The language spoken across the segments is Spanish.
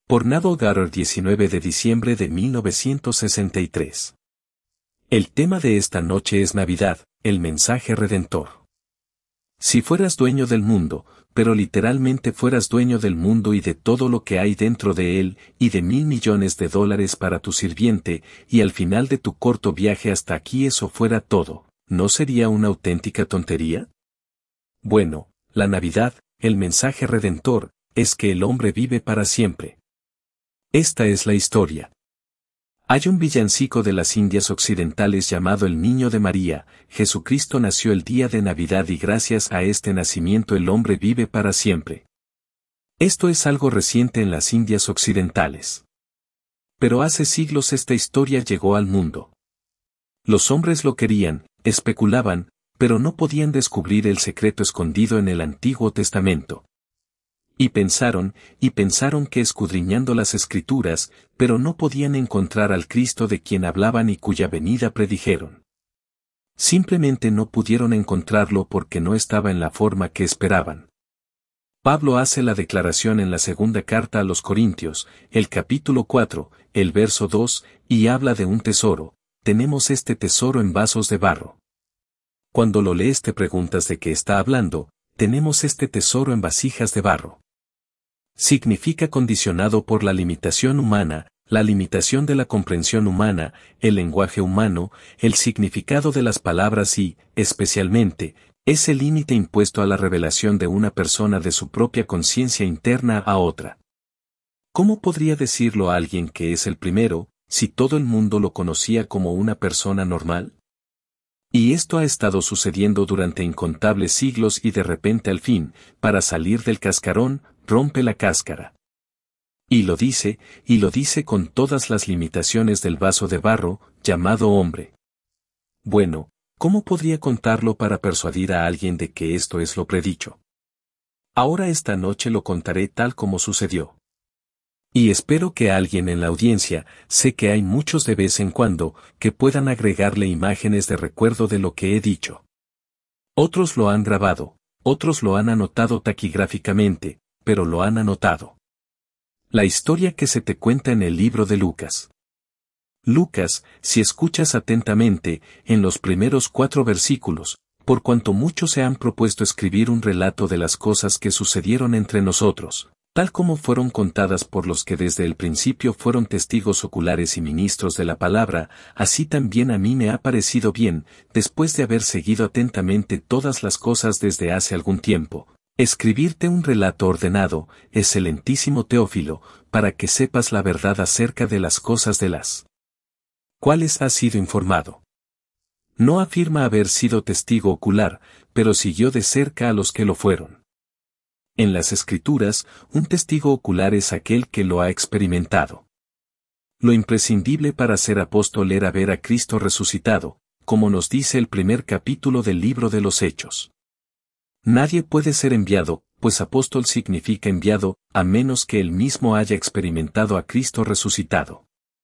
Por Neville Goddard, 19 de diciembre de 1963. El tema de esta noche es Navidad, el mensaje redentor. Si fueras dueño del mundo, pero literalmente fueras dueño del mundo y de todo lo que hay dentro de él, y de $1.000 millones para tu sirviente, y al final de tu corto viaje hasta aquí eso fuera todo, ¿no sería una auténtica tontería? Bueno, la Navidad, el mensaje redentor, es que el hombre vive para siempre. Esta es la historia. Hay un villancico de las Indias Occidentales llamado El Niño de María. Jesucristo nació el día de Navidad y gracias a este nacimiento el hombre vive para siempre. Esto es algo reciente en las Indias Occidentales. Pero hace siglos esta historia llegó al mundo. Los hombres lo querían, especulaban, pero no podían descubrir el secreto escondido en el Antiguo Testamento. Y pensaron que escudriñando las Escrituras, pero no podían encontrar al Cristo de quien hablaban y cuya venida predijeron. Simplemente no pudieron encontrarlo porque no estaba en la forma que esperaban. Pablo hace la declaración en la segunda carta a los Corintios, el capítulo 4, el verso 2, y habla de un tesoro. Tenemos este tesoro en vasos de barro. Cuando lo lees te preguntas de qué está hablando. Tenemos este tesoro en vasijas de barro. Significa condicionado por la limitación humana, la limitación de la comprensión humana, el lenguaje humano, el significado de las palabras y, especialmente, ese límite impuesto a la revelación de una persona de su propia conciencia interna a otra. ¿Cómo podría decirlo a alguien que es el primero, si todo el mundo lo conocía como una persona normal? Y esto ha estado sucediendo durante incontables siglos y de repente al fin, para salir del cascarón, rompe la cáscara. Y lo dice con todas las limitaciones del vaso de barro, llamado hombre. Bueno, ¿cómo podría contarlo para persuadir a alguien de que esto es lo predicho? Ahora esta noche lo contaré tal como sucedió. Y espero que alguien en la audiencia, sé que hay muchos de vez en cuando, que puedan agregarle imágenes de recuerdo de lo que he dicho. Otros lo han grabado, otros lo han anotado taquigráficamente, pero lo han anotado. La historia que se te cuenta en el libro de Lucas. Lucas, si escuchas atentamente, en los primeros 4 versículos, por cuanto muchos se han propuesto escribir un relato de las cosas que sucedieron entre nosotros, tal como fueron contadas por los que desde el principio fueron testigos oculares y ministros de la palabra, así también a mí me ha parecido bien, después de haber seguido atentamente todas las cosas desde hace algún tiempo, escribirte un relato ordenado, excelentísimo Teófilo, para que sepas la verdad acerca de las cosas de las cuales has sido informado. No afirma haber sido testigo ocular, pero siguió de cerca a los que lo fueron. En las Escrituras, un testigo ocular es aquel que lo ha experimentado. Lo imprescindible para ser apóstol era ver a Cristo resucitado, como nos dice el primer capítulo del libro de los Hechos. Nadie puede ser enviado, pues apóstol significa enviado, a menos que él mismo haya experimentado a Cristo resucitado.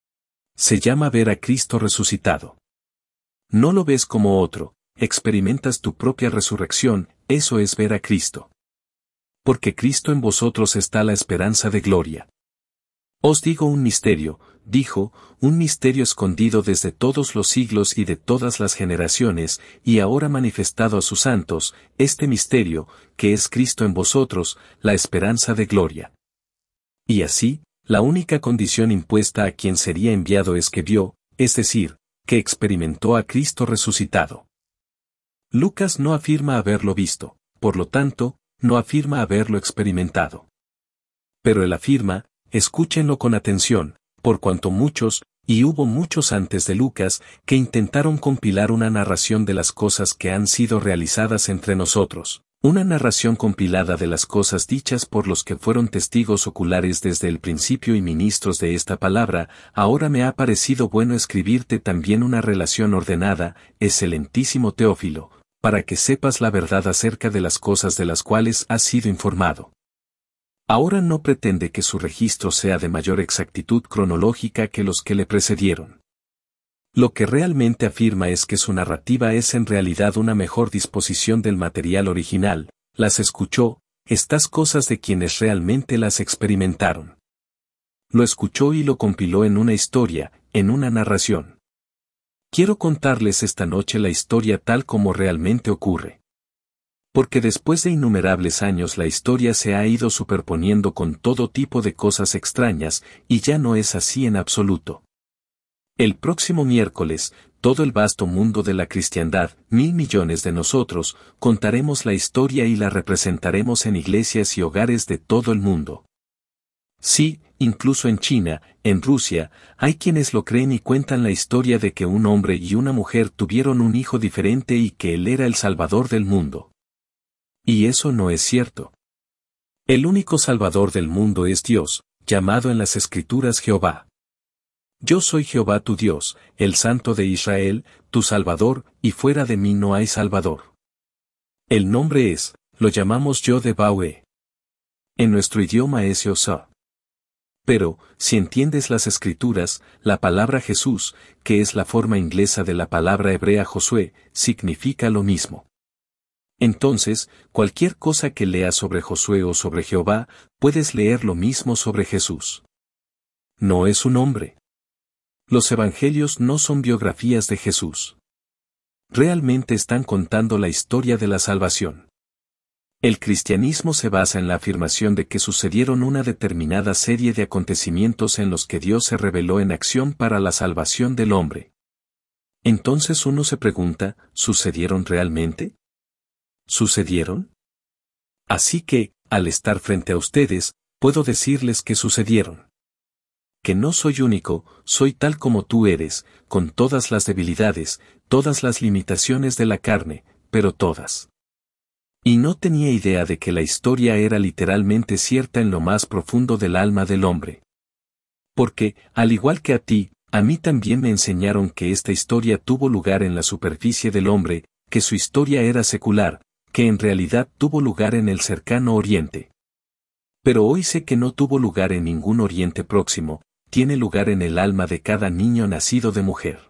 Se llama ver a Cristo resucitado. No lo ves como otro, experimentas tu propia resurrección, eso es ver a Cristo. Porque Cristo en vosotros está la esperanza de gloria. Os digo un misterio, dijo, un misterio escondido desde todos los siglos y de todas las generaciones, y ahora manifestado a sus santos, este misterio, que es Cristo en vosotros, la esperanza de gloria. Y así, la única condición impuesta a quien sería enviado es que vio, es decir, que experimentó a Cristo resucitado. Lucas no afirma haberlo visto, por lo tanto, no afirma haberlo experimentado. Pero él afirma, escúchenlo con atención, por cuanto muchos, y hubo muchos antes de Lucas, que intentaron compilar una narración de las cosas que han sido realizadas entre nosotros, una narración compilada de las cosas dichas por los que fueron testigos oculares desde el principio y ministros de esta palabra, ahora me ha parecido bueno escribirte también una relación ordenada, excelentísimo Teófilo, para que sepas la verdad acerca de las cosas de las cuales has sido informado. Ahora no pretende que su registro sea de mayor exactitud cronológica que los que le precedieron. Lo que realmente afirma es que su narrativa es en realidad una mejor disposición del material original, las escuchó, estas cosas de quienes realmente las experimentaron. Lo escuchó y lo compiló en una historia, en una narración. Quiero contarles esta noche la historia tal como realmente ocurre. Porque después de innumerables años la historia se ha ido superponiendo con todo tipo de cosas extrañas, y ya no es así en absoluto. El próximo miércoles, todo el vasto mundo de la cristiandad, 1.000 millones de nosotros, contaremos la historia y la representaremos en iglesias y hogares de todo el mundo. Sí, incluso en China, en Rusia, hay quienes lo creen y cuentan la historia de que un hombre y una mujer tuvieron un hijo diferente y que él era el Salvador del mundo. Y eso no es cierto. El único Salvador del mundo es Dios, llamado en las Escrituras Jehová. Yo soy Jehová tu Dios, el Santo de Israel, tu Salvador, y fuera de mí no hay Salvador. El nombre es, lo llamamos Yod-Heh-Vah-Heh. En nuestro idioma es Jehová. Pero, si entiendes las Escrituras, la palabra Jesús, que es la forma inglesa de la palabra hebrea Josué, significa lo mismo. Entonces, cualquier cosa que leas sobre Josué o sobre Jehová, puedes leer lo mismo sobre Jesús. No es un hombre. Los evangelios no son biografías de Jesús. Realmente están contando la historia de la salvación. El cristianismo se basa en la afirmación de que sucedieron una determinada serie de acontecimientos en los que Dios se reveló en acción para la salvación del hombre. Entonces uno se pregunta, ¿sucedieron realmente? ¿Sucedieron? Así que, al estar frente a ustedes, puedo decirles que sucedieron. Que no soy único, soy tal como tú eres, con todas las debilidades, todas las limitaciones de la carne, pero todas. Y no tenía idea de que la historia era literalmente cierta en lo más profundo del alma del hombre. Porque, al igual que a ti, a mí también me enseñaron que esta historia tuvo lugar en la superficie del hombre, que su historia era secular, que en realidad tuvo lugar en el cercano Oriente. Pero hoy sé que no tuvo lugar en ningún Oriente próximo, tiene lugar en el alma de cada niño nacido de mujer.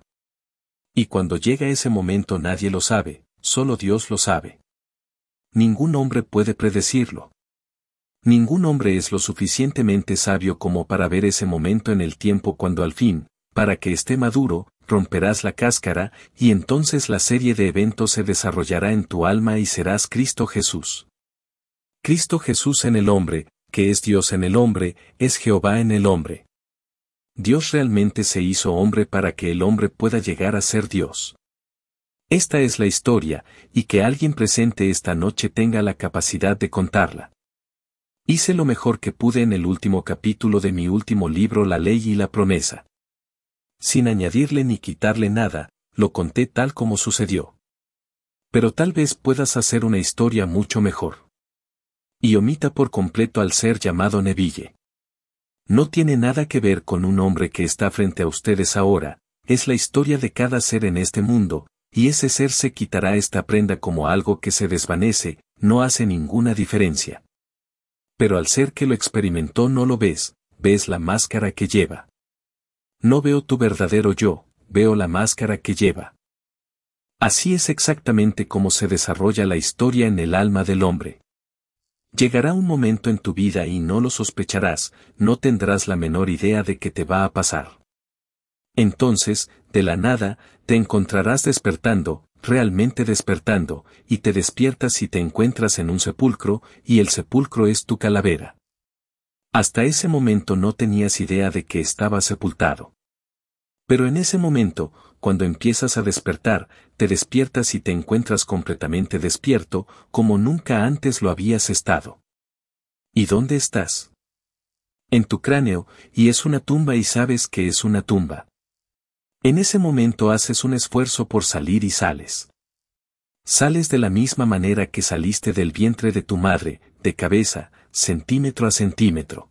Y cuando llega ese momento nadie lo sabe, solo Dios lo sabe. Ningún hombre puede predecirlo. Ningún hombre es lo suficientemente sabio como para ver ese momento en el tiempo cuando al fin, para que esté maduro, romperás la cáscara, y entonces la serie de eventos se desarrollará en tu alma y serás Cristo Jesús. Cristo Jesús en el hombre, que es Dios en el hombre, es Jehová en el hombre. Dios realmente se hizo hombre para que el hombre pueda llegar a ser Dios. Esta es la historia, y que alguien presente esta noche tenga la capacidad de contarla. Hice lo mejor que pude en el último capítulo de mi último libro La Ley y la Promesa. Sin añadirle ni quitarle nada, lo conté tal como sucedió. Pero tal vez puedas hacer una historia mucho mejor. Y omita por completo al ser llamado Neville. No tiene nada que ver con un hombre que está frente a ustedes ahora, es la historia de cada ser en este mundo, y ese ser se quitará esta prenda como algo que se desvanece, no hace ninguna diferencia. Pero al ser que lo experimentó no lo ves, ves la máscara que lleva. No veo tu verdadero yo, veo la máscara que lleva. Así es exactamente como se desarrolla la historia en el alma del hombre. Llegará un momento en tu vida y no lo sospecharás, no tendrás la menor idea de qué te va a pasar. Entonces, de la nada, te encontrarás despertando, realmente despertando, y te despiertas y te encuentras en un sepulcro, y el sepulcro es tu calavera. Hasta ese momento no tenías idea de que estabas sepultado. Pero en ese momento, cuando empiezas a despertar, te despiertas y te encuentras completamente despierto, como nunca antes lo habías estado. ¿Y dónde estás? En tu cráneo, y es una tumba y sabes que es una tumba. En ese momento haces un esfuerzo por salir y sales. Sales de la misma manera que saliste del vientre de tu madre, de cabeza, centímetro a centímetro.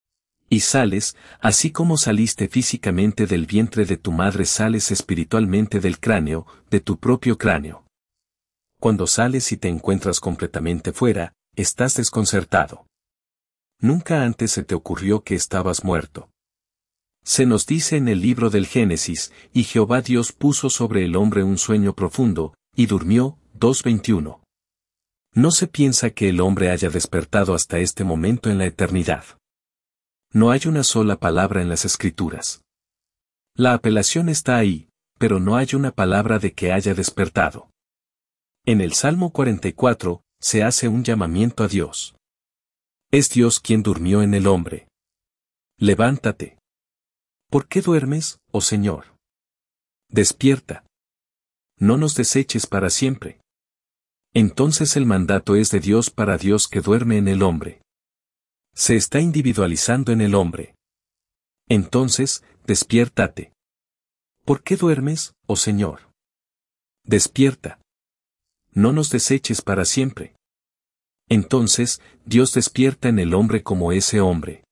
Y sales, así como saliste físicamente del vientre de tu madre, sales espiritualmente del cráneo, de tu propio cráneo. Cuando sales y te encuentras completamente fuera, estás desconcertado. Nunca antes se te ocurrió que estabas muerto. Se nos dice en el libro del Génesis, y Jehová Dios puso sobre el hombre un sueño profundo, y durmió, 2:21. No se piensa que el hombre haya despertado hasta este momento en la eternidad. No hay una sola palabra en las Escrituras. La apelación está ahí, pero no hay una palabra de que haya despertado. En el Salmo 44, se hace un llamamiento a Dios. Es Dios quien durmió en el hombre. Levántate. ¿Por qué duermes, oh Señor? Despierta. No nos deseches para siempre. Entonces el mandato es de Dios para Dios que duerme en el hombre. Se está individualizando en el hombre. Entonces, despiértate. ¿Por qué duermes, oh Señor? Despierta. No nos deseches para siempre. Entonces, Dios despierta en el hombre como ese hombre.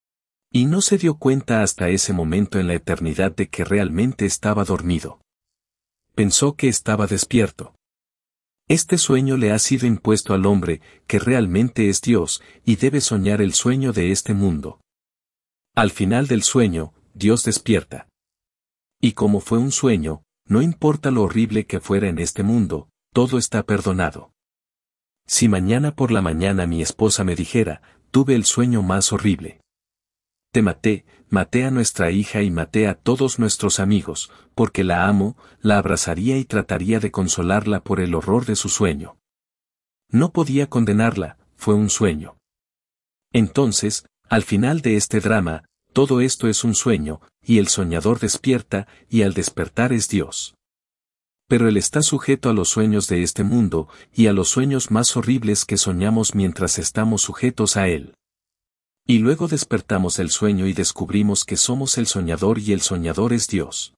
Y no se dio cuenta hasta ese momento en la eternidad de que realmente estaba dormido. Pensó que estaba despierto. Este sueño le ha sido impuesto al hombre, que realmente es Dios, y debe soñar el sueño de este mundo. Al final del sueño, Dios despierta. Y como fue un sueño, no importa lo horrible que fuera en este mundo, todo está perdonado. Si mañana por la mañana mi esposa me dijera, tuve el sueño más horrible. Te maté a nuestra hija y maté a todos nuestros amigos, porque la amo, la abrazaría y trataría de consolarla por el horror de su sueño. No podía condenarla, fue un sueño. Entonces, al final de este drama, todo esto es un sueño, y el soñador despierta, y al despertar es Dios. Pero él está sujeto a los sueños de este mundo, y a los sueños más horribles que soñamos mientras estamos sujetos a él. Y luego despertamos del sueño y descubrimos que somos el soñador y el soñador es Dios.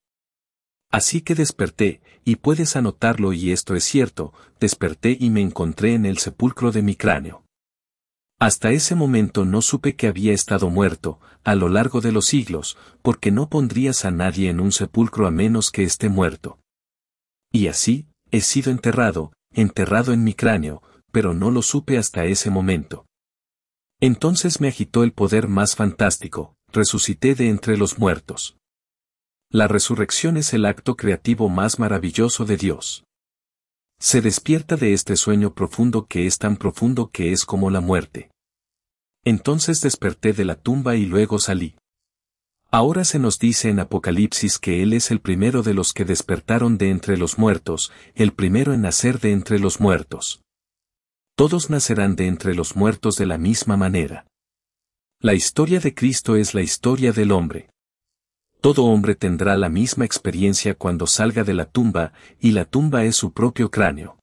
Así que desperté, y puedes anotarlo y esto es cierto, desperté y me encontré en el sepulcro de mi cráneo. Hasta ese momento no supe que había estado muerto, a lo largo de los siglos, porque no pondrías a nadie en un sepulcro a menos que esté muerto. Y así, he sido enterrado en mi cráneo, pero no lo supe hasta ese momento. Entonces me agitó el poder más fantástico, resucité de entre los muertos. La resurrección es el acto creativo más maravilloso de Dios. Se despierta de este sueño profundo que es tan profundo que es como la muerte. Entonces desperté de la tumba y luego salí. Ahora se nos dice en Apocalipsis que Él es el primero de los que despertaron de entre los muertos, el primero en nacer de entre los muertos. Todos nacerán de entre los muertos de la misma manera. La historia de Cristo es la historia del hombre. Todo hombre tendrá la misma experiencia cuando salga de la tumba, y la tumba es su propio cráneo.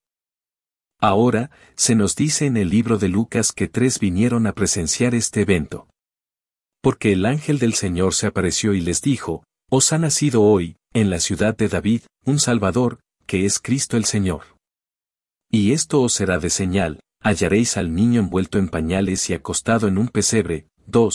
Ahora, se nos dice en el libro de Lucas que 3 vinieron a presenciar este evento. Porque el ángel del Señor se apareció y les dijo, os ha nacido hoy, en la ciudad de David, un Salvador, que es Cristo el Señor. Y esto os será de señal, hallaréis al niño envuelto en pañales y acostado en un pesebre.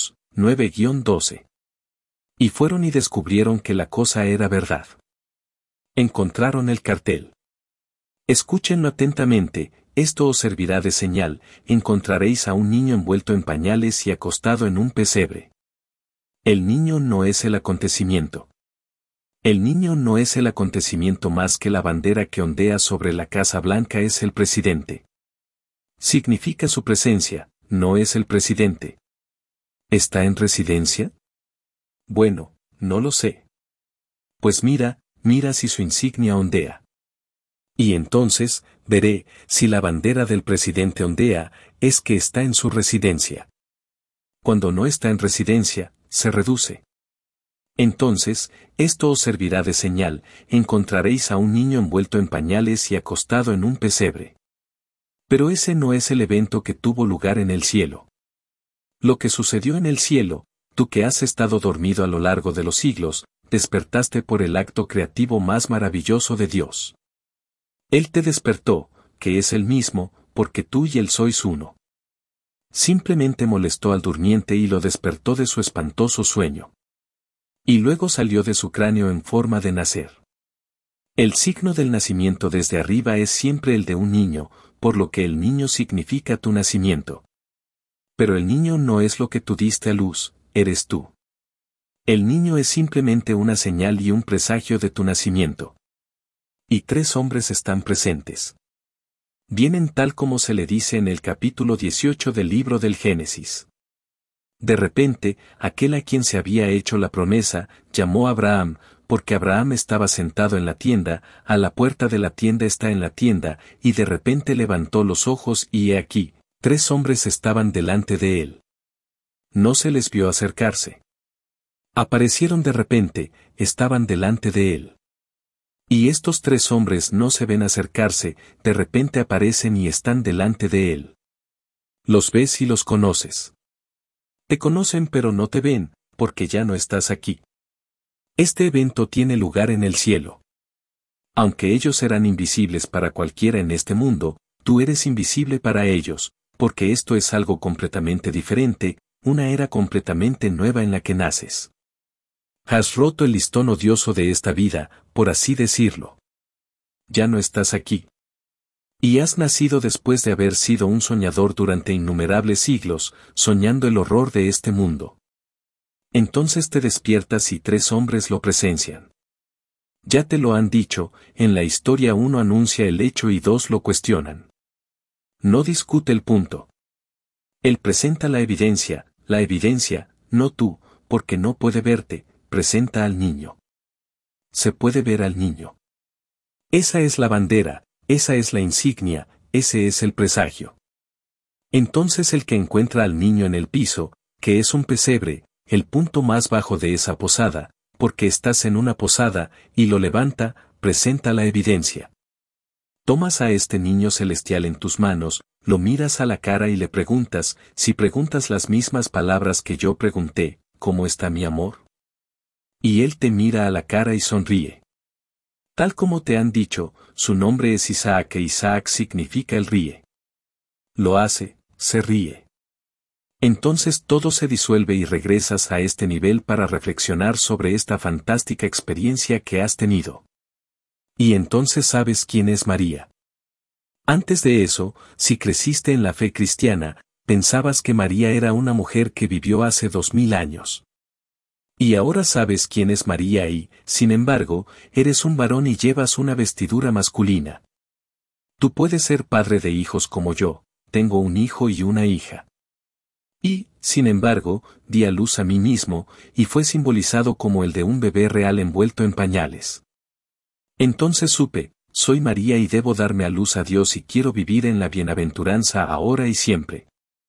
9-12. Y fueron y descubrieron que la cosa era verdad. Encontraron el cartel. Escúchenlo atentamente, esto os servirá de señal, encontraréis a un niño envuelto en pañales y acostado en un pesebre. El niño no es el acontecimiento. El niño no es el acontecimiento más que la bandera que ondea sobre la Casa Blanca es el presidente. Significa su presencia, no es el presidente. ¿Está en residencia? Bueno, no lo sé. Pues mira si su insignia ondea. Y entonces, veré, si la bandera del presidente ondea, es que está en su residencia. Cuando no está en residencia, se reduce. Entonces, esto os servirá de señal, encontraréis a un niño envuelto en pañales y acostado en un pesebre. Pero ese no es el evento que tuvo lugar en el cielo. Lo que sucedió en el cielo, tú que has estado dormido a lo largo de los siglos, despertaste por el acto creativo más maravilloso de Dios. Él te despertó, que es el mismo, porque tú y él sois uno. Simplemente molestó al durmiente y lo despertó de su espantoso sueño. Y luego salió de su cráneo en forma de nacer. El signo del nacimiento desde arriba es siempre el de un niño, por lo que el niño significa tu nacimiento. Pero el niño no es lo que tú diste a luz, eres tú. El niño es simplemente una señal y un presagio de tu nacimiento. Y 3 hombres están presentes. Vienen tal como se le dice en el capítulo 18 del libro del Génesis. De repente, aquel a quien se había hecho la promesa, llamó a Abraham, porque Abraham estaba sentado en la tienda, a la puerta de la tienda está en la tienda, y de repente levantó los ojos y he aquí, 3 hombres estaban delante de él. No se les vio acercarse. Aparecieron de repente, estaban delante de él. Y estos 3 hombres no se ven acercarse, de repente aparecen y están delante de él. Los ves y los conoces. Te conocen pero no te ven, porque ya no estás aquí. Este evento tiene lugar en el cielo. Aunque ellos eran invisibles para cualquiera en este mundo, tú eres invisible para ellos, porque esto es algo completamente diferente, una era completamente nueva en la que naces. Has roto el listón odioso de esta vida, por así decirlo. Ya no estás aquí. Y has nacido después de haber sido un soñador durante innumerables siglos, soñando el horror de este mundo. Entonces te despiertas y 3 hombres lo presencian. Ya te lo han dicho, en la historia 1 anuncia el hecho y 2 lo cuestionan. No discute el punto. Él presenta la evidencia, no tú, porque no puede verte, presenta al niño. Se puede ver al niño. Esa es la bandera, esa es la insignia, ese es el presagio. Entonces el que encuentra al niño en el piso, que es un pesebre, el punto más bajo de esa posada, porque estás en una posada, y lo levanta, presenta la evidencia. Tomas a este niño celestial en tus manos, lo miras a la cara y le preguntas, si preguntas las mismas palabras que yo pregunté, ¿cómo está mi amor? Y él te mira a la cara y sonríe. Tal como te han dicho, su nombre es Isaac e Isaac significa el ríe. Lo hace, se ríe. Entonces todo se disuelve y regresas a este nivel para reflexionar sobre esta fantástica experiencia que has tenido. Y entonces sabes quién es María. Antes de eso, si creciste en la fe cristiana, pensabas que María era una mujer que vivió hace 2000 años. Y ahora sabes quién es María y, sin embargo, eres un varón y llevas una vestidura masculina. Tú puedes ser padre de hijos como yo, tengo un hijo y una hija. Y, sin embargo, di a luz a mí mismo, y fue simbolizado como el de un bebé real envuelto en pañales. Entonces supe, soy María y debo darme a luz a Dios y quiero vivir en la bienaventuranza ahora y siempre.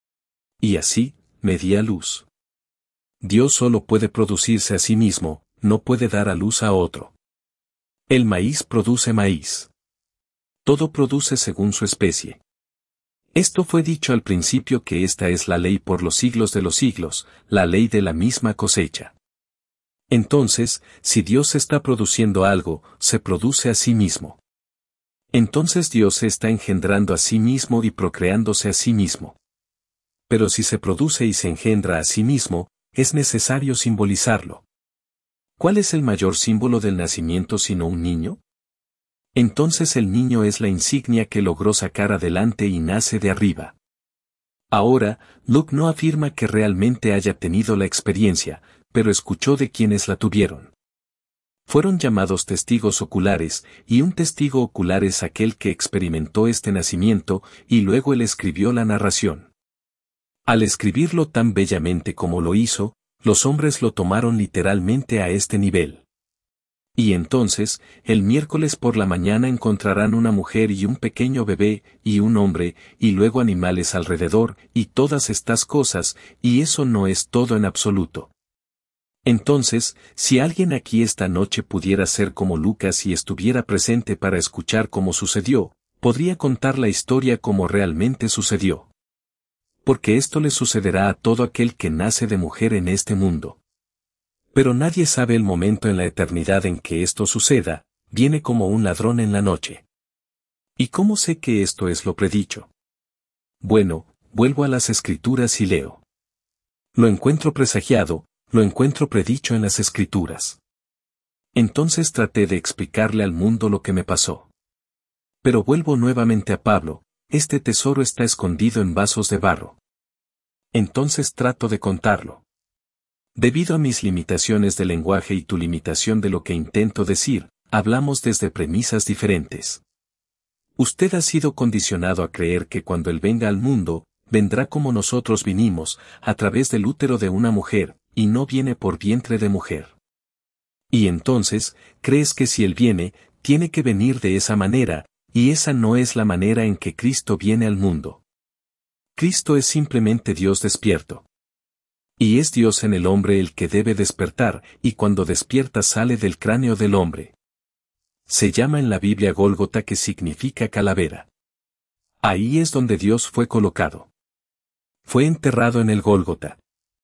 Y así, me di a luz. Dios solo puede producirse a sí mismo, no puede dar a luz a otro. El maíz produce maíz. Todo produce según su especie. Esto fue dicho al principio que esta es la ley por los siglos de los siglos, la ley de la misma cosecha. Entonces, si Dios está produciendo algo, se produce a sí mismo. Entonces Dios se está engendrando a sí mismo y procreándose a sí mismo. Pero si se produce y se engendra a sí mismo, es necesario simbolizarlo. ¿Cuál es el mayor símbolo del nacimiento sino un niño? Entonces el niño es la insignia que logró sacar adelante y nace de arriba. Ahora, Luke no afirma que realmente haya tenido la experiencia, pero escuchó de quienes la tuvieron. Fueron llamados testigos oculares, y un testigo ocular es aquel que experimentó este nacimiento, y luego él escribió la narración. Al escribirlo tan bellamente como lo hizo, los hombres lo tomaron literalmente a este nivel. Y entonces, el miércoles por la mañana encontrarán una mujer y un pequeño bebé, y un hombre, y luego animales alrededor, y todas estas cosas, y eso no es todo en absoluto. Entonces, si alguien aquí esta noche pudiera ser como Lucas y estuviera presente para escuchar cómo sucedió, podría contar la historia como realmente sucedió. Porque esto le sucederá a todo aquel que nace de mujer en este mundo. Pero nadie sabe el momento en la eternidad en que esto suceda, viene como un ladrón en la noche. ¿Y cómo sé que esto es lo predicho? Bueno, vuelvo a las Escrituras y leo. Lo encuentro presagiado, lo encuentro predicho en las Escrituras. Entonces traté de explicarle al mundo lo que me pasó. Pero vuelvo nuevamente a Pablo, este tesoro está escondido en vasos de barro. Entonces trato de contarlo. Debido a mis limitaciones de lenguaje y tu limitación de lo que intento decir, hablamos desde premisas diferentes. Usted ha sido condicionado a creer que cuando Él venga al mundo, vendrá como nosotros vinimos, a través del útero de una mujer, y no viene por vientre de mujer. Y entonces, crees que si Él viene, tiene que venir de esa manera, y esa no es la manera en que Cristo viene al mundo. Cristo es simplemente Dios despierto. Y es Dios en el hombre el que debe despertar, y cuando despierta sale del cráneo del hombre. Se llama en la Biblia Gólgota, que significa calavera. Ahí es donde Dios fue colocado. Fue enterrado en el Gólgota.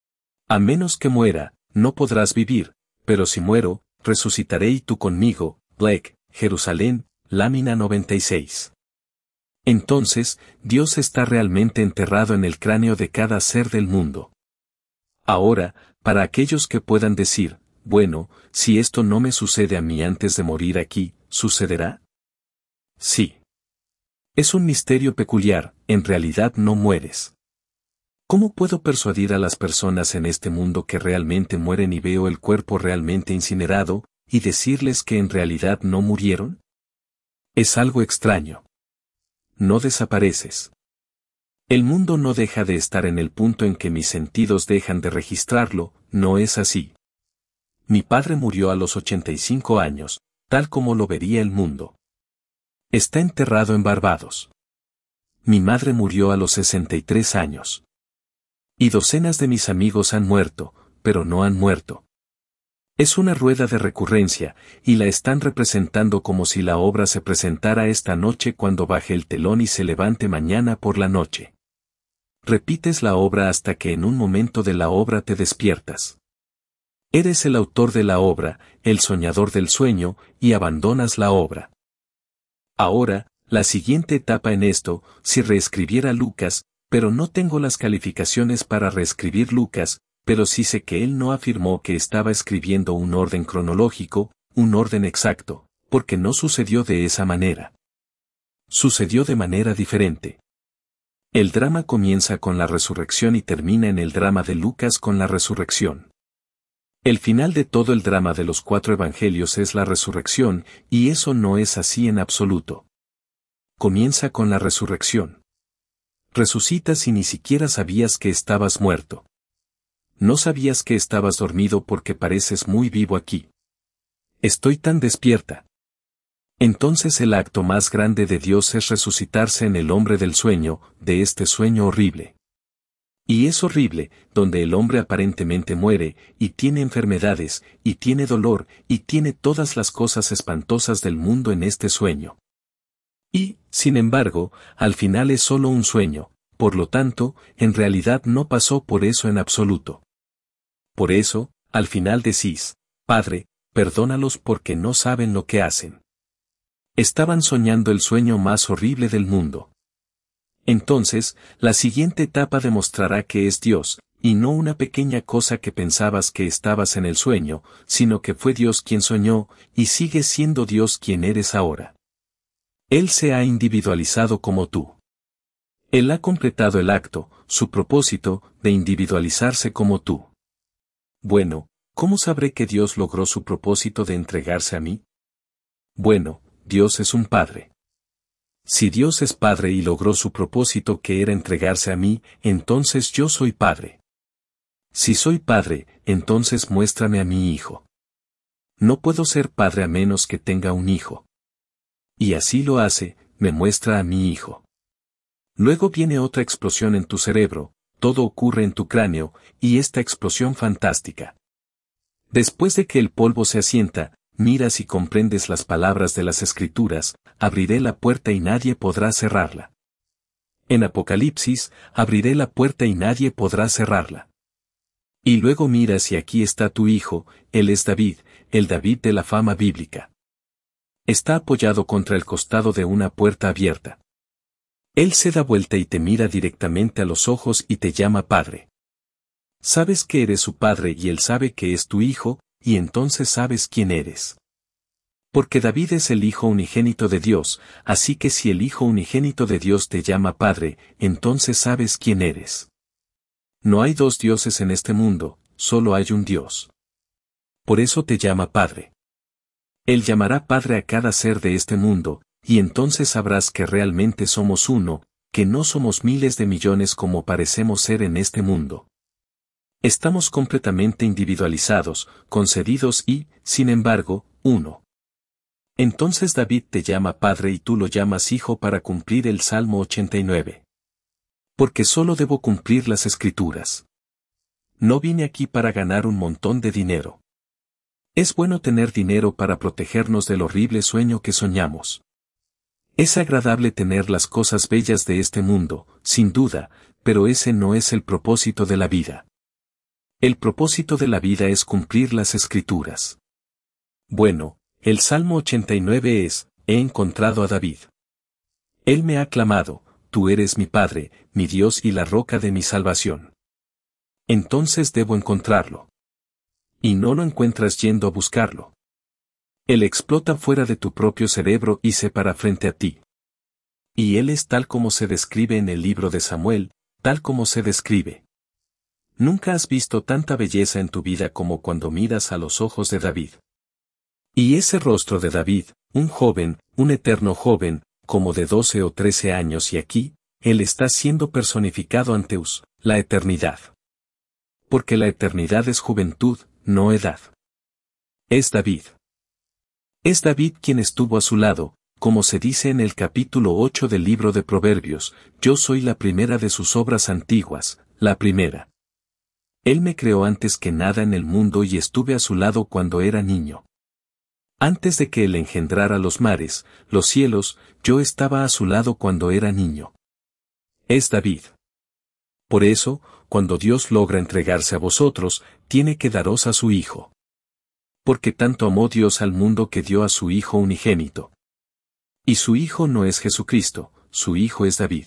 A menos que muera, no podrás vivir, pero si muero, resucitaré y tú conmigo. Black, Jerusalén, lámina 96. Entonces, Dios está realmente enterrado en el cráneo de cada ser del mundo. Ahora, para aquellos que puedan decir, bueno, si esto no me sucede a mí antes de morir aquí, ¿sucederá? Sí. Es un misterio peculiar, en realidad no mueres. ¿Cómo puedo persuadir a las personas en este mundo que realmente mueren y veo el cuerpo realmente incinerado, y decirles que en realidad no murieron? Es algo extraño. No desapareces. El mundo no deja de estar en el punto en que mis sentidos dejan de registrarlo, no es así. Mi padre murió a los 85 años, tal como lo vería el mundo. Está enterrado en Barbados. Mi madre murió a los 63 años. Y docenas de mis amigos han muerto, pero no han muerto. Es una rueda de recurrencia, y la están representando como si la obra se presentara esta noche cuando baje el telón y se levante mañana por la noche. Repites la obra hasta que en un momento de la obra te despiertas. Eres el autor de la obra, el soñador del sueño, y abandonas la obra. Ahora, la siguiente etapa en esto, si reescribiera Lucas, pero no tengo las calificaciones para reescribir Lucas, pero sí sé que él no afirmó que estaba escribiendo un orden cronológico, un orden exacto, porque no sucedió de esa manera. Sucedió de manera diferente. El drama comienza con la resurrección y termina en el drama de Lucas con la resurrección. El final de todo el drama de los 4 evangelios es la resurrección, y eso no es así en absoluto. Comienza con la resurrección. Resucitas y ni siquiera sabías que estabas muerto. No sabías que estabas dormido porque pareces muy vivo aquí. Estoy tan despierta. Entonces el acto más grande de Dios es resucitarse en el hombre del sueño, de este sueño horrible. Y es horrible, donde el hombre aparentemente muere, y tiene enfermedades, y tiene dolor, y tiene todas las cosas espantosas del mundo en este sueño. Y, sin embargo, al final es solo un sueño, por lo tanto, en realidad no pasó por eso en absoluto. Por eso, al final decís, Padre, perdónalos porque no saben lo que hacen. Estaban soñando el sueño más horrible del mundo. Entonces, la siguiente etapa demostrará que es Dios, y no una pequeña cosa que pensabas que estabas en el sueño, sino que fue Dios quien soñó, y sigue siendo Dios quien eres ahora. Él se ha individualizado como tú. Él ha completado el acto, su propósito, de individualizarse como tú. Bueno, ¿cómo sabré que Dios logró su propósito de entregarse a mí? Bueno, Dios es un Padre. Si Dios es Padre y logró su propósito que era entregarse a mí, entonces yo soy Padre. Si soy Padre, entonces muéstrame a mi Hijo. No puedo ser Padre a menos que tenga un Hijo. Y así lo hace, me muestra a mi Hijo. Luego viene otra explosión en tu cerebro, todo ocurre en tu cráneo, y esta explosión fantástica. Después de que el polvo se asienta, miras y comprendes las palabras de las Escrituras, abriré la puerta y nadie podrá cerrarla. En Apocalipsis, abriré la puerta y nadie podrá cerrarla. Y luego miras y aquí está tu hijo, él es David, el David de la fama bíblica. Está apoyado contra el costado de una puerta abierta. Él se da vuelta y te mira directamente a los ojos y te llama Padre. Sabes que eres su Padre y él sabe que es tu hijo, y entonces sabes quién eres. Porque David es el Hijo unigénito de Dios, así que si el Hijo unigénito de Dios te llama Padre, entonces sabes quién eres. No hay 2 dioses en este mundo, solo hay un Dios. Por eso te llama Padre. Él llamará Padre a cada ser de este mundo, y entonces sabrás que realmente somos uno, que no somos miles de millones como parecemos ser en este mundo. Estamos completamente individualizados, concedidos y, sin embargo, uno. Entonces David te llama padre y tú lo llamas hijo para cumplir el Salmo 89. Porque solo debo cumplir las escrituras. No vine aquí para ganar un montón de dinero. Es bueno tener dinero para protegernos del horrible sueño que soñamos. Es agradable tener las cosas bellas de este mundo, sin duda, pero ese no es el propósito de la vida. El propósito de la vida es cumplir las escrituras. Bueno, el Salmo 89 es, he encontrado a David. Él me ha clamado, tú eres mi Padre, mi Dios y la roca de mi salvación. Entonces debo encontrarlo. Y no lo encuentras yendo a buscarlo. Él explota fuera de tu propio cerebro y se para frente a ti. Y él es tal como se describe en el libro de Samuel, tal como se describe. Nunca has visto tanta belleza en tu vida como cuando miras a los ojos de David. Y ese rostro de David, un joven, un eterno joven, como de 12 o 13 años y aquí, él está siendo personificado ante us, la eternidad. Porque la eternidad es juventud, no edad. Es David. Es David quien estuvo a su lado, como se dice en el capítulo 8 del libro de Proverbios, yo soy la primera de sus obras antiguas, la primera. Él me creó antes que nada en el mundo y estuve a su lado cuando era niño. Antes de que él engendrara los mares, los cielos, yo estaba a su lado cuando era niño. Es David. Por eso, cuando Dios logra entregarse a vosotros, tiene que daros a su Hijo. Porque tanto amó Dios al mundo que dio a su Hijo unigénito. Y su Hijo no es Jesucristo, su Hijo es David.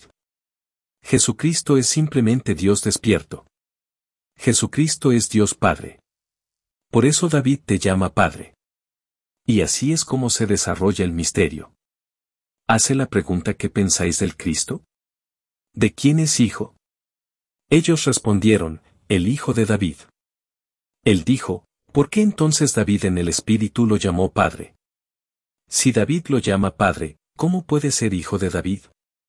Jesucristo es simplemente Dios despierto. Jesucristo es Dios Padre. Por eso David te llama Padre. Y así es como se desarrolla el misterio. Hace la pregunta ¿qué pensáis del Cristo? ¿De quién es hijo? Ellos respondieron, el hijo de David. Él dijo, ¿por qué entonces David en el Espíritu lo llamó Padre? Si David lo llama Padre, ¿cómo puede ser hijo de David?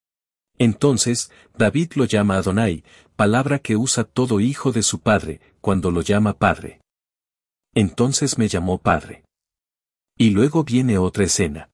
Entonces, David lo llama Adonai, palabra que usa todo hijo de su padre, cuando lo llama Padre. Entonces me llamó Padre. Y luego viene otra escena.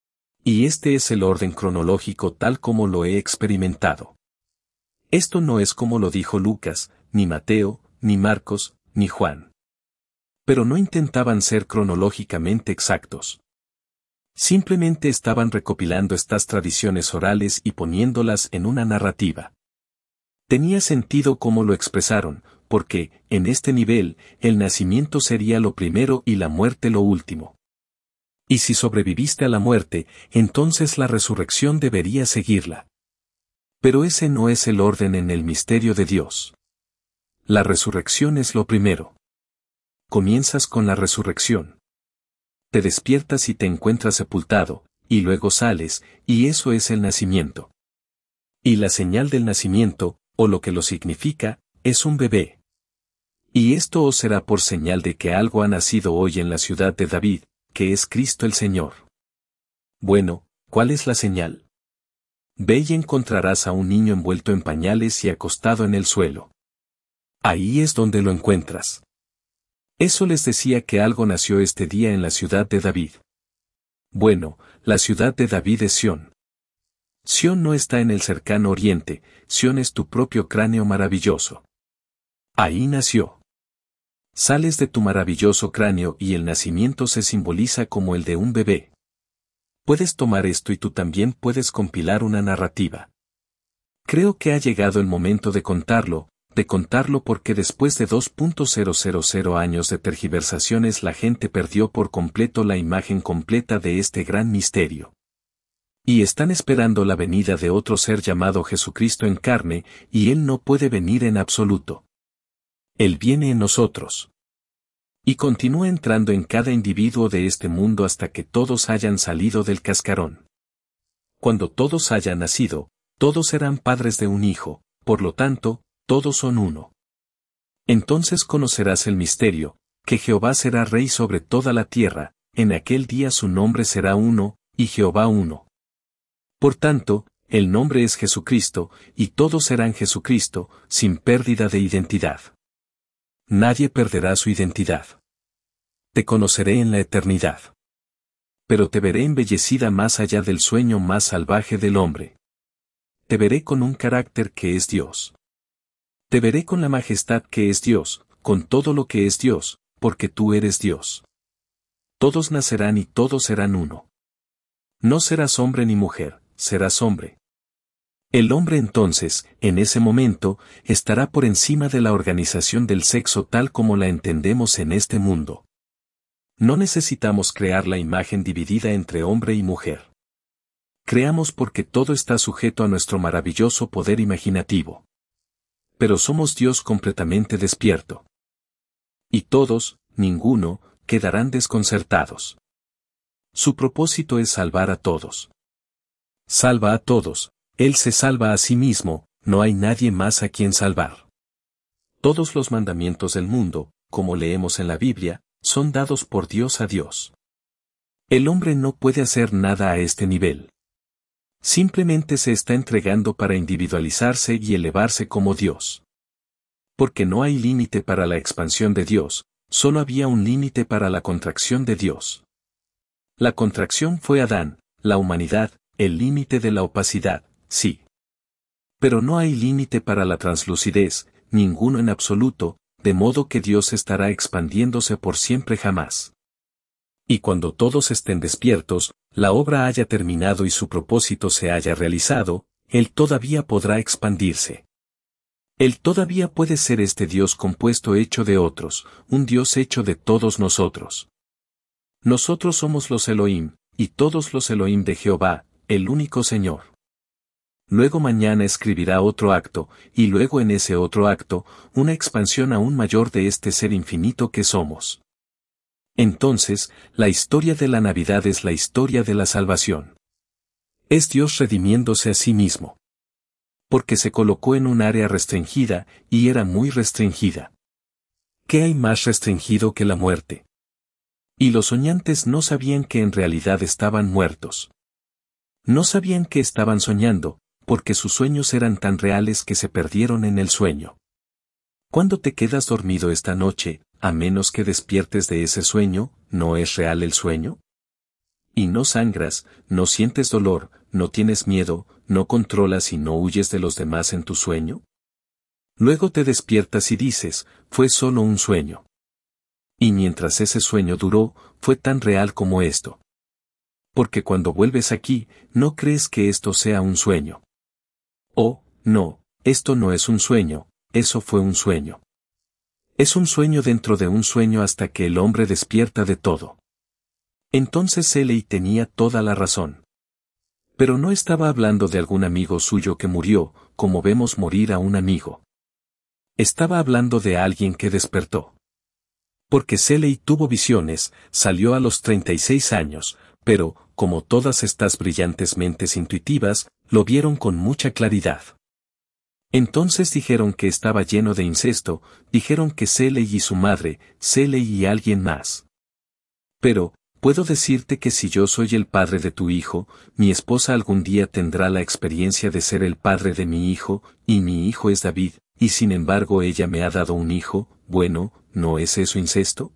Y este es el orden cronológico tal como lo he experimentado. Esto no es como lo dijo Lucas, ni Mateo, ni Marcos, ni Juan. Pero no intentaban ser cronológicamente exactos. Simplemente estaban recopilando estas tradiciones orales y poniéndolas en una narrativa. Tenía sentido cómo lo expresaron, porque, en este nivel, el nacimiento sería lo primero y la muerte lo último. Y si sobreviviste a la muerte, entonces la resurrección debería seguirla. Pero ese no es el orden en el misterio de Dios. La resurrección es lo primero. Comienzas con la resurrección. Te despiertas y te encuentras sepultado, y luego sales, y eso es el nacimiento. Y la señal del nacimiento, o lo que lo significa, es un bebé. Y esto os será por señal de que algo ha nacido hoy en la ciudad de David, que es Cristo el Señor. Bueno, ¿cuál es la señal? Ve y encontrarás a un niño envuelto en pañales y acostado en el suelo. Ahí es donde lo encuentras. Eso les decía que algo nació este día en la ciudad de David. Bueno, la ciudad de David es Sión. Sión no está en el cercano oriente, Sión es tu propio cráneo maravilloso. Ahí nació. Sales de tu maravilloso cráneo y el nacimiento se simboliza como el de un bebé. Puedes tomar esto y tú también puedes compilar una narrativa. Creo que ha llegado el momento de contarlo porque después de 2.000 años de tergiversaciones la gente perdió por completo la imagen completa de este gran misterio. Y están esperando la venida de otro ser llamado Jesucristo en carne, y Él no puede venir en absoluto. Él viene en nosotros. Y continúa entrando en cada individuo de este mundo hasta que todos hayan salido del cascarón. Cuando todos hayan nacido, todos serán padres de un hijo, por lo tanto, todos son uno. Entonces conocerás el misterio, que Jehová será rey sobre toda la tierra, en aquel día su nombre será uno, y Jehová uno. Por tanto, el nombre es Jesucristo, y todos serán Jesucristo, sin pérdida de identidad. Nadie perderá su identidad. Te conoceré en la eternidad. Pero te veré embellecida más allá del sueño más salvaje del hombre. Te veré con un carácter que es Dios. Te veré con la majestad que es Dios, con todo lo que es Dios, porque tú eres Dios. Todos nacerán y todos serán uno. No serás hombre ni mujer, serás hombre. El hombre entonces, en ese momento, estará por encima de la organización del sexo tal como la entendemos en este mundo. No necesitamos crear la imagen dividida entre hombre y mujer. Creamos porque todo está sujeto a nuestro maravilloso poder imaginativo. Pero somos Dios completamente despierto. Y todos, ninguno, quedarán desconcertados. Su propósito es salvar a todos. Salva a todos, Él se salva a sí mismo, no hay nadie más a quien salvar. Todos los mandamientos del mundo, como leemos en la Biblia, son dados por Dios a Dios. El hombre no puede hacer nada a este nivel. Simplemente se está entregando para individualizarse y elevarse como Dios. Porque no hay límite para la expansión de Dios, solo había un límite para la contracción de Dios. La contracción fue Adán, la humanidad, el límite de la opacidad, sí. Pero no hay límite para la translucidez, ninguno en absoluto, de modo que Dios estará expandiéndose por siempre jamás. Y cuando todos estén despiertos, la obra haya terminado y su propósito se haya realizado, Él todavía podrá expandirse. Él todavía puede ser este Dios compuesto hecho de otros, un Dios hecho de todos nosotros. Nosotros somos los Elohim, y todos los Elohim de Jehová, el único Señor. Luego mañana escribirá otro acto, y luego en ese otro acto, una expansión aún mayor de este ser infinito que somos. Entonces, la historia de la Navidad es la historia de la salvación. Es Dios redimiéndose a sí mismo. Porque se colocó en un área restringida, y era muy restringida. ¿Qué hay más restringido que la muerte? Y los soñantes no sabían que en realidad estaban muertos. No sabían que estaban soñando, porque sus sueños eran tan reales que se perdieron en el sueño. Cuando te quedas dormido esta noche, a menos que despiertes de ese sueño, ¿no es real el sueño? Y no sangras, no sientes dolor, no tienes miedo, no controlas y no huyes de los demás en tu sueño. Luego te despiertas y dices, fue solo un sueño. Y mientras ese sueño duró, fue tan real como esto. Porque cuando vuelves aquí, no crees que esto sea un sueño. Oh, no, esto no es un sueño, eso fue un sueño. Es un sueño dentro de un sueño hasta que el hombre despierta de todo. Entonces Shelley tenía toda la razón. Pero no estaba hablando de algún amigo suyo que murió, como vemos morir a un amigo. Estaba hablando de alguien que despertó. Porque Shelley tuvo visiones, salió a los 36 años, pero, como todas estas brillantes mentes intuitivas, lo vieron con mucha claridad. Entonces dijeron que estaba lleno de incesto, dijeron que Shelley y su madre, Shelley y alguien más. Pero, puedo decirte que si yo soy el padre de tu hijo, mi esposa algún día tendrá la experiencia de ser el padre de mi hijo, y mi hijo es David, y sin embargo ella me ha dado un hijo, bueno, ¿no es eso incesto?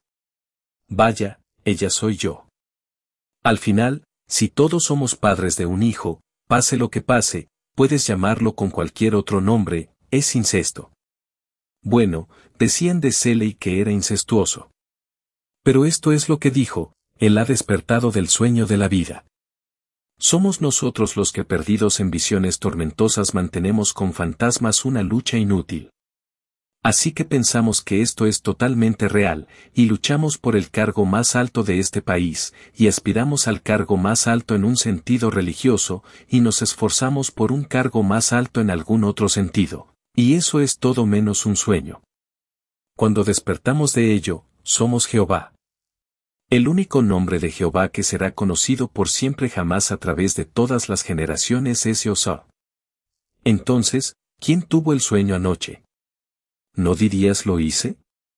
Vaya, ella soy yo. Al final, si todos somos padres de un hijo, pase lo que pase, puedes llamarlo con cualquier otro nombre, es incesto. Bueno, decían de Shelley que era incestuoso. Pero esto es lo que dijo, él ha despertado del sueño de la vida. Somos nosotros los que perdidos en visiones tormentosas mantenemos con fantasmas una lucha inútil. Así que pensamos que esto es totalmente real, y luchamos por el cargo más alto de este país, y aspiramos al cargo más alto en un sentido religioso, y nos esforzamos por un cargo más alto en algún otro sentido, y eso es todo menos un sueño. Cuando despertamos de ello, somos Jehová. El único nombre de Jehová que será conocido por siempre jamás a través de todas las generaciones es Jehová. Entonces, ¿quién tuvo el sueño anoche? ¿No dirías lo hice?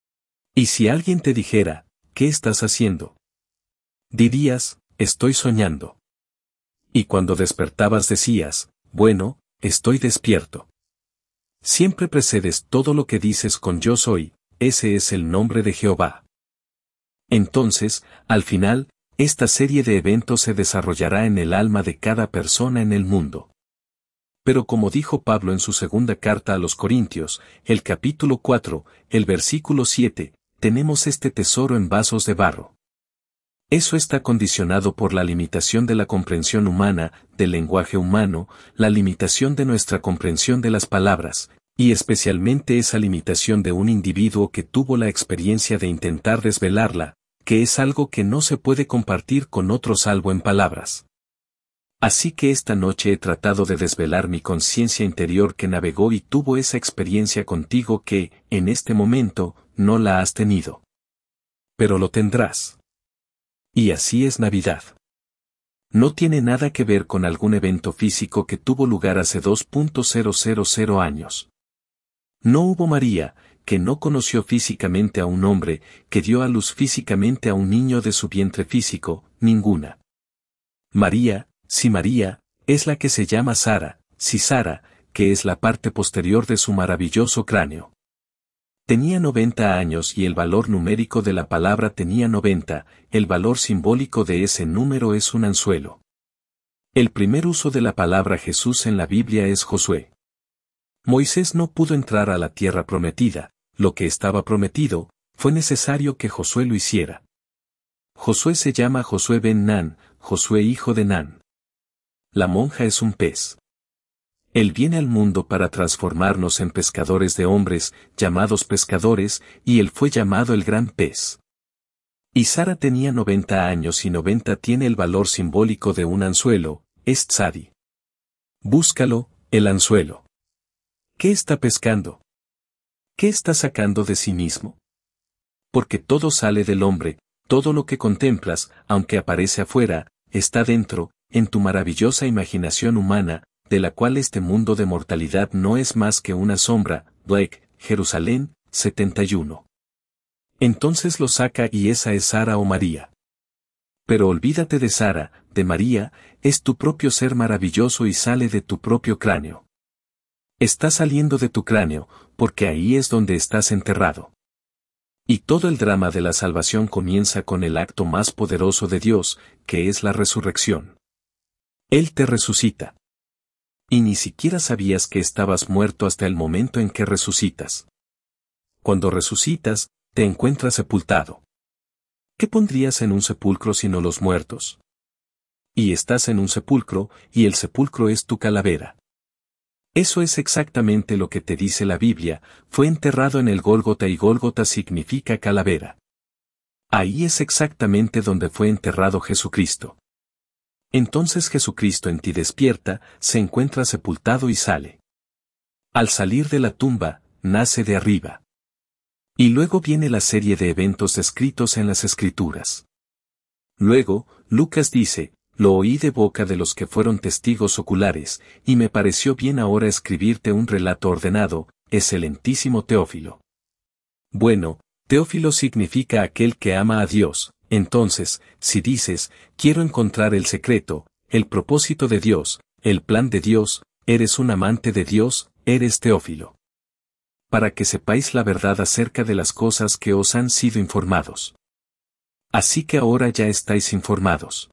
Y si alguien te dijera, ¿qué estás haciendo? Dirías, estoy soñando. Y cuando despertabas decías, bueno, estoy despierto. Siempre precedes todo lo que dices con yo soy, ese es el nombre de Jehová. Entonces, al final, esta serie de eventos se desarrollará en el alma de cada persona en el mundo. Pero como dijo Pablo en su segunda carta a los Corintios, el capítulo 4, el versículo 7, tenemos este tesoro en vasos de barro. Eso está condicionado por la limitación de la comprensión humana, del lenguaje humano, la limitación de nuestra comprensión de las palabras, y especialmente esa limitación de un individuo que tuvo la experiencia de intentar desvelarla, que es algo que no se puede compartir con otro salvo en palabras. Así que esta noche he tratado de desvelar mi conciencia interior que navegó y tuvo esa experiencia contigo que, en este momento, no la has tenido. Pero lo tendrás. Y así es Navidad. No tiene nada que ver con algún evento físico que tuvo lugar hace 2.000 años. No hubo María, que no conoció físicamente a un hombre, que dio a luz físicamente a un niño de su vientre físico, ninguna. María, si María, es la que se llama Sara, si Sara, que es la parte posterior de su maravilloso cráneo. Tenía 90 años y el valor numérico de la palabra tenía 90, el valor simbólico de ese número es un anzuelo. El primer uso de la palabra Jesús en la Biblia es Josué. Moisés no pudo entrar a la tierra prometida, lo que estaba prometido, fue necesario que Josué lo hiciera. Josué se llama Josué ben Nan, Josué hijo de Nan. La monja es un pez. Él viene al mundo para transformarnos en pescadores de hombres, llamados pescadores, y él fue llamado el gran pez. Y Sara tenía 90 años y 90 tiene el valor simbólico de un anzuelo, es tzadi. Búscalo, el anzuelo. ¿Qué está pescando? ¿Qué está sacando de sí mismo? Porque todo sale del hombre, todo lo que contemplas, aunque aparece afuera, está dentro, en tu maravillosa imaginación humana, de la cual este mundo de mortalidad no es más que una sombra. Blake, Jerusalén, 71. Entonces lo saca y esa es Sara o María. Pero olvídate de Sara, de María, es tu propio ser maravilloso y sale de tu propio cráneo. Está saliendo de tu cráneo, porque ahí es donde estás enterrado. Y todo el drama de la salvación comienza con el acto más poderoso de Dios, que es la resurrección. Él te resucita. Y ni siquiera sabías que estabas muerto hasta el momento en que resucitas. Cuando resucitas, te encuentras sepultado. ¿Qué pondrías en un sepulcro sino los muertos? Y estás en un sepulcro, y el sepulcro es tu calavera. Eso es exactamente lo que te dice la Biblia, fue enterrado en el Gólgota y Gólgota significa calavera. Ahí es exactamente donde fue enterrado Jesucristo. Entonces Jesucristo en ti despierta, se encuentra sepultado y sale. Al salir de la tumba, nace de arriba. Y luego viene la serie de eventos descritos en las Escrituras. Luego, Lucas dice, lo oí de boca de los que fueron testigos oculares, y me pareció bien ahora escribirte un relato ordenado, excelentísimo Teófilo. Bueno, Teófilo significa aquel que ama a Dios. Entonces, si dices, quiero encontrar el secreto, el propósito de Dios, el plan de Dios, eres un amante de Dios, eres Teófilo. Para que sepáis la verdad acerca de las cosas que os han sido informados. Así que ahora ya estáis informados.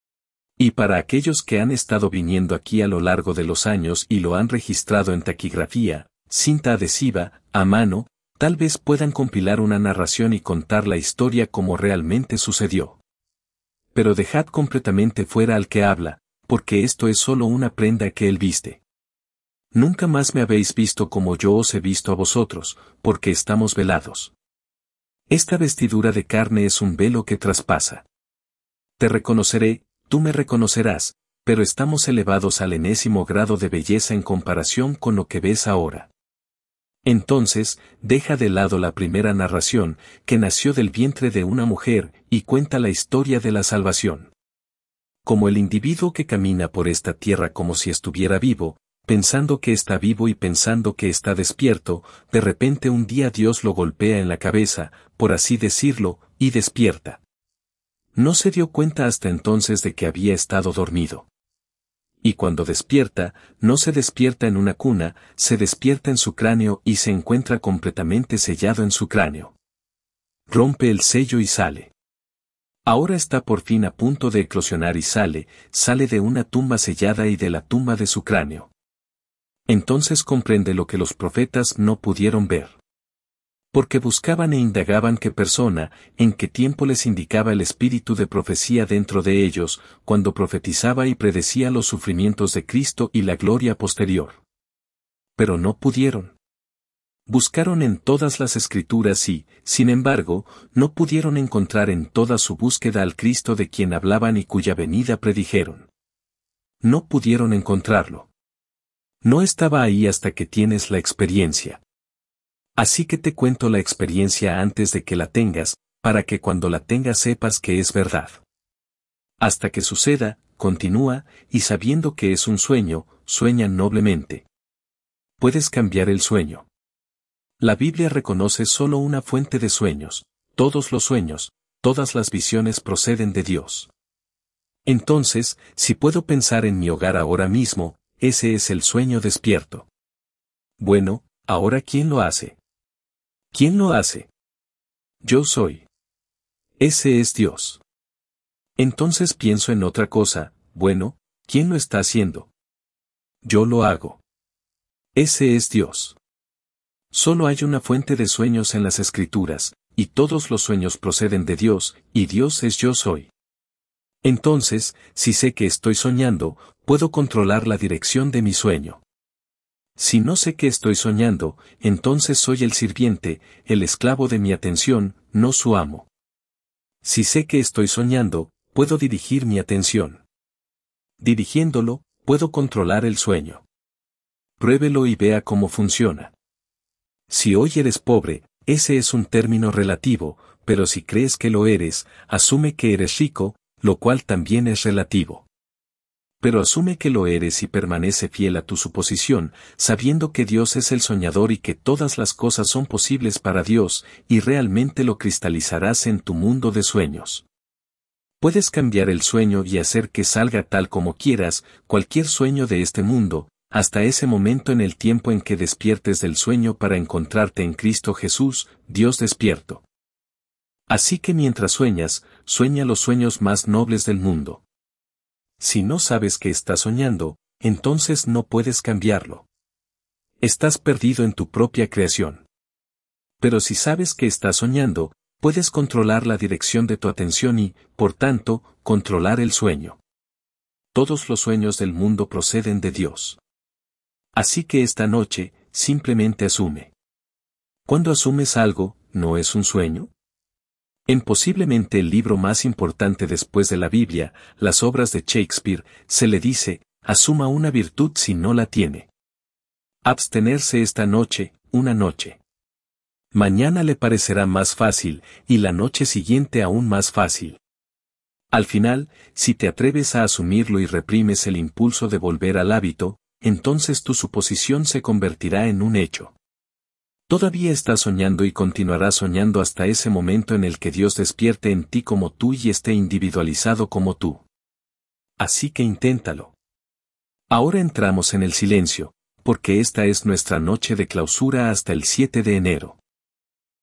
Y para aquellos que han estado viniendo aquí a lo largo de los años y lo han registrado en taquigrafía, cinta adhesiva, a mano, tal vez puedan compilar una narración y contar la historia como realmente sucedió. Pero dejad completamente fuera al que habla, porque esto es solo una prenda que él viste. Nunca más me habéis visto como yo os he visto a vosotros, porque estamos velados. Esta vestidura de carne es un velo que traspasa. Te reconoceré, tú me reconocerás, pero estamos elevados al enésimo grado de belleza en comparación con lo que ves ahora. Entonces, deja de lado la primera narración, que nació del vientre de una mujer, y cuenta la historia de la salvación. Como el individuo que camina por esta tierra como si estuviera vivo, pensando que está vivo y pensando que está despierto, de repente un día Dios lo golpea en la cabeza, por así decirlo, y despierta. No se dio cuenta hasta entonces de que había estado dormido. Y cuando despierta, no se despierta en una cuna, se despierta en su cráneo y se encuentra completamente sellado en su cráneo. Rompe el sello y sale. Ahora está por fin a punto de eclosionar y sale de una tumba sellada y de la tumba de su cráneo. Entonces comprende lo que los profetas no pudieron ver. Porque buscaban e indagaban qué persona, en qué tiempo les indicaba el espíritu de profecía dentro de ellos, cuando profetizaba y predecía los sufrimientos de Cristo y la gloria posterior. Pero no pudieron. Buscaron en todas las escrituras y, sin embargo, no pudieron encontrar en toda su búsqueda al Cristo de quien hablaban y cuya venida predijeron. No pudieron encontrarlo. No estaba ahí hasta que tienes la experiencia. Así que te cuento la experiencia antes de que la tengas, para que cuando la tengas sepas que es verdad. Hasta que suceda, continúa, y sabiendo que es un sueño, sueña noblemente. Puedes cambiar el sueño. La Biblia reconoce solo una fuente de sueños, todos los sueños, todas las visiones proceden de Dios. Entonces, si puedo pensar en mi hogar ahora mismo, ese es el sueño despierto. Bueno, ahora ¿quién lo hace? ¿Quién lo hace? Yo soy. Ese es Dios. Entonces pienso en otra cosa, bueno, ¿quién lo está haciendo? Yo lo hago. Ese es Dios. Solo hay una fuente de sueños en las Escrituras, y todos los sueños proceden de Dios, y Dios es yo soy. Entonces, si sé que estoy soñando, puedo controlar la dirección de mi sueño. Si no sé que estoy soñando, entonces soy el sirviente, el esclavo de mi atención, no su amo. Si sé que estoy soñando, puedo dirigir mi atención. Dirigiéndolo, puedo controlar el sueño. Pruébelo y vea cómo funciona. Si hoy eres pobre, ese es un término relativo, pero si crees que lo eres, asume que eres rico, lo cual también es relativo. Pero asume que lo eres y permanece fiel a tu suposición, sabiendo que Dios es el soñador y que todas las cosas son posibles para Dios, y realmente lo cristalizarás en tu mundo de sueños. Puedes cambiar el sueño y hacer que salga tal como quieras, cualquier sueño de este mundo, hasta ese momento en el tiempo en que despiertes del sueño para encontrarte en Cristo Jesús, Dios despierto. Así que mientras sueñas, sueña los sueños más nobles del mundo. Si no sabes que estás soñando, entonces no puedes cambiarlo. Estás perdido en tu propia creación. Pero si sabes que estás soñando, puedes controlar la dirección de tu atención y, por tanto, controlar el sueño. Todos los sueños del mundo proceden de Dios. Así que esta noche, simplemente asume. Cuando asumes algo, ¿no es un sueño? En posiblemente el libro más importante después de la Biblia, las obras de Shakespeare, se le dice, asuma una virtud si no la tiene. Abstenerse esta noche, una noche. Mañana le parecerá más fácil, y la noche siguiente aún más fácil. Al final, si te atreves a asumirlo y reprimes el impulso de volver al hábito, entonces tu suposición se convertirá en un hecho. Todavía estás soñando y continuarás soñando hasta ese momento en el que Dios despierte en ti como tú y esté individualizado como tú. Así que inténtalo. Ahora entramos en el silencio, porque esta es nuestra noche de clausura hasta el 7 de enero.